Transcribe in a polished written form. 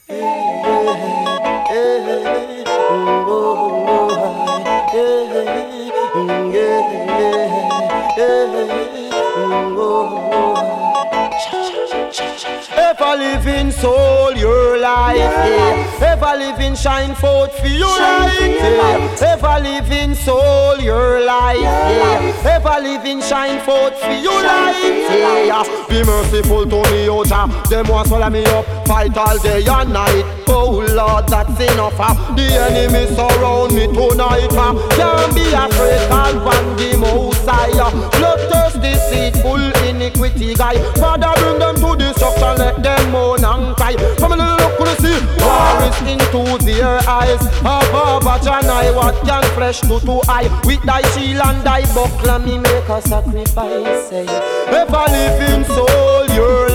Ever living soul, your life, yeah. Ever living shine forth for your light, yeah. Ever living soul, your life, yeah. Ever living shine forth for your light, yeah. Be merciful to me, oh Jah. Them want swallow me up, fight all day and night. Oh Lord, that's enough. The enemy surround me tonight. Can't be afraid, call on the Most High. Bloodthirsty, deceitful, iniquity guy. Father, bring them to destruction, let them moan and cry. Come and look to see, war is into their eyes. Above and I, what can flesh do to eye? With thy shield and thy buckler, me make a sacrifice. Ever living soul, your